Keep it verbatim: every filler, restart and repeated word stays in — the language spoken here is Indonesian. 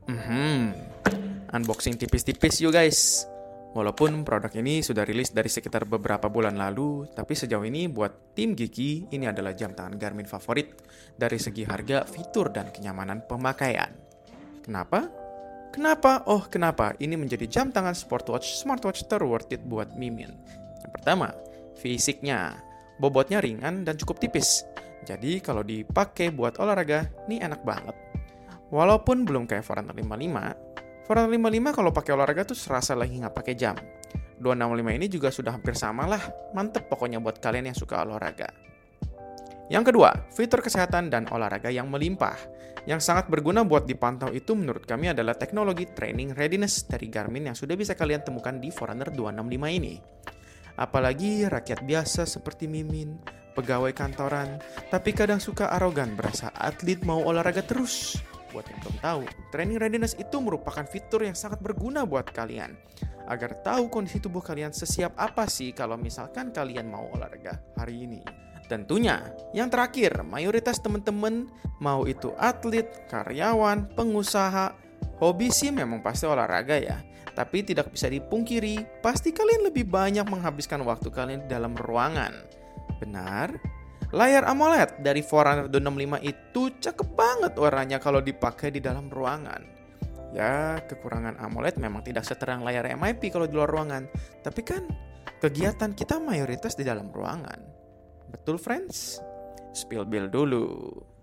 Hmm, unboxing tipis-tipis yuk guys. Walaupun produk ini sudah rilis dari sekitar beberapa bulan lalu, tapi sejauh ini buat tim Geeky, ini adalah jam tangan Garmin favorit dari segi harga, fitur, dan kenyamanan pemakaian. Kenapa? Kenapa? Oh, kenapa? Ini menjadi jam tangan smartwatch, smartwatch terworth it buat Mimin. Yang pertama, fisiknya. Bobotnya ringan dan cukup tipis. Jadi kalau dipakai buat olahraga, ini enak banget. Walaupun belum kayak Forerunner lima puluh lima, Forerunner lima puluh lima kalau pakai olahraga tuh serasa lagi nggak pakai jam. dua enam lima ini juga sudah hampir sama lah, mantep pokoknya buat kalian yang suka olahraga. Yang kedua, fitur kesehatan dan olahraga yang melimpah. Yang sangat berguna buat dipantau itu menurut kami adalah teknologi training readiness dari Garmin yang sudah bisa kalian temukan di Forerunner dua enam lima ini. Apalagi rakyat biasa seperti Mimin, pegawai kantoran, tapi kadang suka arogan berasa atlet mau olahraga terus. Buat yang belum tahu, training readiness itu merupakan fitur yang sangat berguna buat kalian agar tahu kondisi tubuh kalian sesiap apa sih kalau misalkan kalian mau olahraga hari ini. Tentunya, yang terakhir, mayoritas teman-teman mau itu atlet, karyawan, pengusaha, hobi sih memang pasti olahraga ya. Tapi tidak bisa dipungkiri, pasti kalian lebih banyak menghabiskan waktu kalian di dalam ruangan. Benar? Layar AMOLED dari Forerunner dua enam lima itu cakep banget warnanya kalau dipakai di dalam ruangan. Ya, kekurangan AMOLED memang tidak seterang layar M I P kalau di luar ruangan. Tapi kan, kegiatan kita mayoritas di dalam ruangan. Betul, friends? Spill bill dulu.